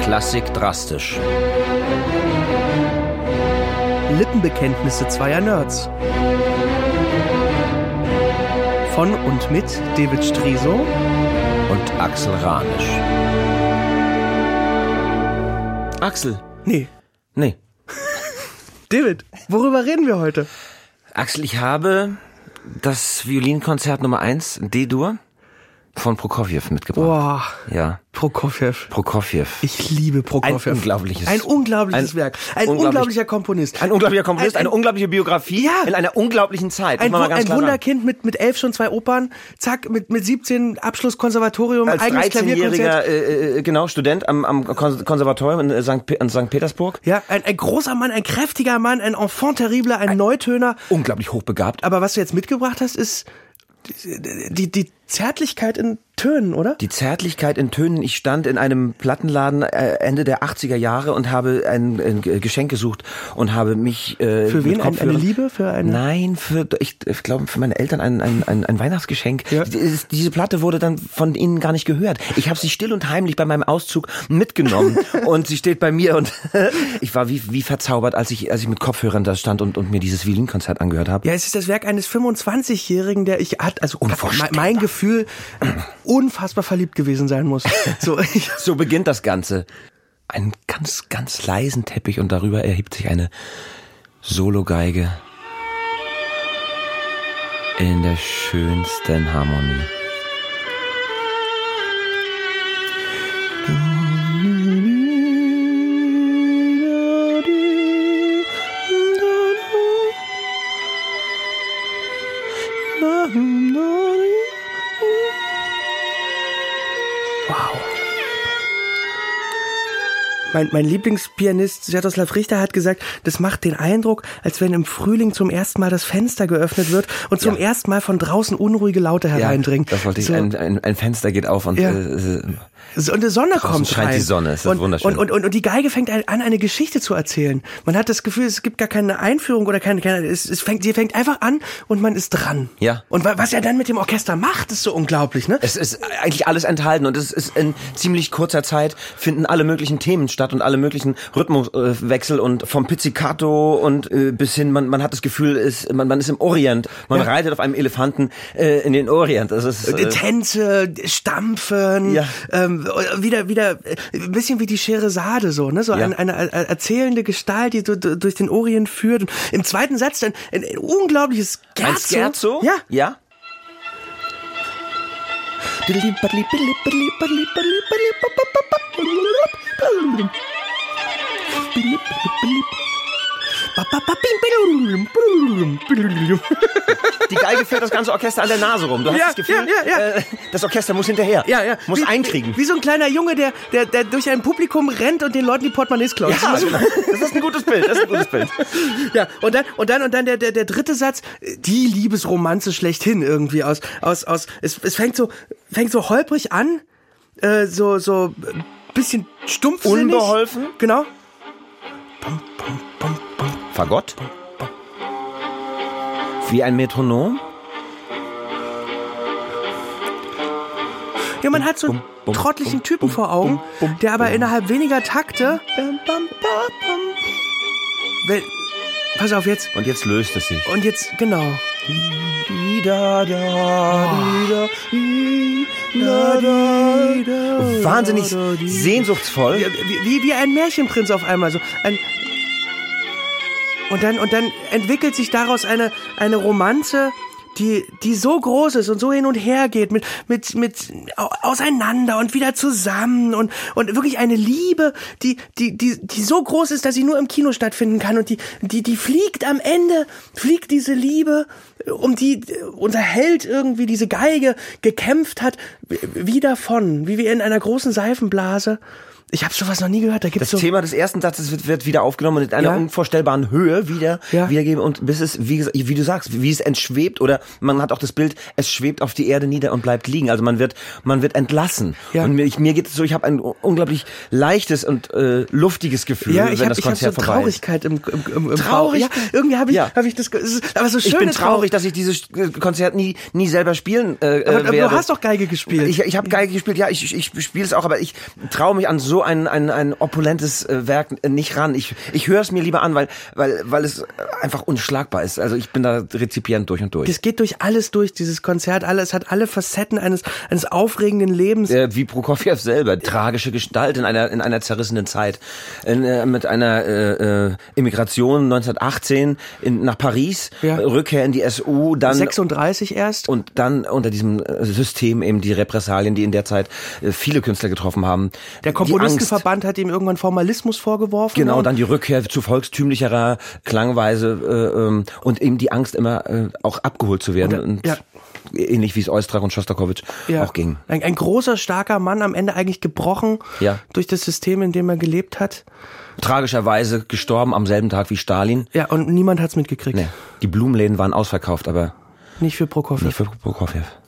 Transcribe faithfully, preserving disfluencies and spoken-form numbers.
Klassik drastisch. Lippenbekenntnisse zweier Nerds. Von und mit David Striso und Axel Ranisch. Axel. Nee. Nee. David, worüber reden wir heute? Axel, ich habe das Violinkonzert Nummer eins, D-Dur, von Prokofjew mitgebracht. Boah. Ja. Prokofjew. Prokofjew. Ich liebe Prokofjew. Ein unglaubliches. Ein unglaubliches ein Werk. Ein unglaublich, unglaublicher Komponist. Ein unglaublicher Komponist, ein, ein, eine unglaubliche Biografie ja. in einer unglaublichen Zeit. Ein, mal ganz ein klar Wunderkind mit, mit elf schon zwei Opern. Zack, mit, mit siebzehn Abschluss Konservatorium, als eigenes dreizehnjähriger Klavierkonzert. äh, genau, Student am, am Konservatorium in Sankt, in Sankt Petersburg. Ja, ein, ein großer Mann, ein kräftiger Mann, ein Enfant terrible, ein, ein Neutöner. Unglaublich hochbegabt. Aber was du jetzt mitgebracht hast, ist die, die, die Zärtlichkeit in Tönen, oder? Die Zärtlichkeit in Tönen. Ich stand in einem Plattenladen Ende der achtziger Jahre und habe ein, ein Geschenk gesucht und habe mich äh, für wen? Ein, eine Liebe? Für eine? Nein, für ich, ich glaube für meine Eltern ein, ein, ein, ein Weihnachtsgeschenk. Ja. Diese Platte wurde dann von ihnen gar nicht gehört. Ich habe sie still und heimlich bei meinem Auszug mitgenommen und sie steht bei mir und ich war wie, wie verzaubert, als ich, als ich mit Kopfhörern da stand und, und mir dieses Violinkonzert angehört habe. Ja, es ist das Werk eines fünfundzwanzigjährigen, der ich hat, also mein Gefühl unfassbar verliebt gewesen sein muss. So, so beginnt das Ganze. Einen ganz, ganz leisen Teppich und darüber erhebt sich eine Sologeige in der schönsten Harmonie. Mein, mein Lieblingspianist Swiatoslav Richter hat gesagt, das macht den Eindruck, als wenn im Frühling zum ersten Mal das Fenster geöffnet wird und zum ja. ersten Mal von draußen unruhige Laute hereindringen. Ja, das wollte ich. So. Ein, ein, ein Fenster geht auf und ja. äh, und die Sonne kommt scheint rein. Die Sonne, ist das und, wunderschön. Und, und, und, und die Geige fängt an, eine Geschichte zu erzählen. Man hat das Gefühl, es gibt gar keine Einführung oder keine, keine es, es fängt, sie fängt einfach an und man ist dran. Ja. Und was er dann mit dem Orchester macht, ist so unglaublich, ne? Es ist eigentlich alles enthalten und es ist in ziemlich kurzer Zeit finden alle möglichen Themen statt und alle möglichen Rhythmuswechsel und vom Pizzicato und äh, bis hin, man, man hat das Gefühl, ist, man, man ist im Orient, man ja. reitet auf einem Elefanten äh, in den Orient. Das ist, äh, Tänze, Stampfen, ja. ähm, wieder, wieder ein bisschen wie die Scheherazade so, ne, so ja. eine, eine erzählende Gestalt, die so durch den Orient führt. Und im zweiten Satz dann ein, ein unglaubliches Scherzo. Ein Scherzo? Ja. Ja. Die Geige führt das ganze Orchester an der Nase rum. Du hast ja, das Gefühl, ja, ja, ja. Äh, das Orchester muss hinterher, ja, ja. muss wie, einkriegen. Wie, wie so ein kleiner Junge, der, der, der durch ein Publikum rennt und den Leuten die Portemonnaies klaut. Ja, das, genau. das ist ein gutes Bild. Das ist ein gutes Bild. Ja, und dann und dann und dann der der, der dritte Satz, die Liebesromanze schlechthin irgendwie aus aus aus. Es, es fängt so fängt so holprig an, äh, so so bisschen stumpfsinnig. Unbeholfen. Genau. Fagott? Wie ein Metronom? Ja, man hat so einen trottlichen Typen vor Augen, der aber innerhalb weniger Takte... Wenn, pass auf jetzt. Und jetzt löst es sich. Und jetzt, genau. Wahnsinnig sehnsuchtsvoll. Wie, wie, wie ein Märchenprinz auf einmal. So ein und dann, und dann entwickelt sich daraus eine, eine Romanze, die, die so groß ist und so hin und her geht, mit, mit, mit auseinander und wieder zusammen und, und wirklich eine Liebe, die, die, die, die so groß ist, dass sie nur im Kino stattfinden kann und die, die, die fliegt am Ende, fliegt diese Liebe, um die unser Held irgendwie diese Geige gekämpft hat, wie davon, wie wir in einer großen Seifenblase. Ich habe sowas noch nie gehört. Da gibt's das so Thema des ersten Satzes wird, wird wieder aufgenommen und in einer ja. unvorstellbaren Höhe wieder ja. wiedergeben und bis es, wie, wie du sagst, wie es entschwebt oder man hat auch das Bild, es schwebt auf die Erde nieder und bleibt liegen. Also man wird, man wird entlassen. Ja. Und mir, ich, mir geht es so, ich habe ein unglaublich leichtes und äh, luftiges Gefühl, ja, ich wenn hab, das Konzert ich hab so vorbei ist. Traurigkeit im, im, im, im Traurig? Ja, irgendwie habe ich, ja. hab ich das, das ist, aber so schön. Ich bin traurig, dass ich dieses Konzert nie, nie selber spielen äh, aber, aber werde. Du hast doch Geige gespielt. Ich, ich habe Geige gespielt, ja, ich, ich spiele es auch, aber ich traue mich an so so ein ein ein opulentes äh, Werk nicht ran. Ich ich höre es mir lieber an, weil weil weil es einfach unschlagbar ist. Also ich bin da Rezipient durch und durch. Das geht durch alles durch, dieses Konzert. Alles hat alle Facetten eines eines aufregenden Lebens. Äh, wie Prokofjew selber, tragische Gestalt in einer in einer zerrissenen Zeit, in, äh, mit einer äh, äh, Immigration neunzehnhundertachtzehn in, nach Paris, ja. Rückkehr in die S U, dann sechsunddreißig erst und dann unter diesem System eben die Repressalien, die in der Zeit äh, viele Künstler getroffen haben. Der Komponistenverband hat ihm irgendwann Formalismus vorgeworfen. Genau, dann die Rückkehr zu volkstümlicherer Klangweise äh, ähm, und eben die Angst immer äh, auch abgeholt zu werden. Und, ja. Ähnlich wie es Oistrakh und Schostakowitsch ja. auch ging. Ein, ein großer, starker Mann, am Ende eigentlich gebrochen ja. durch das System, in dem er gelebt hat. Tragischerweise gestorben am selben Tag wie Stalin. Ja, und niemand hat's mitgekriegt. Nee. Die Blumenläden waren ausverkauft, aber nicht für Prokofjew. Nicht für Prokofjew.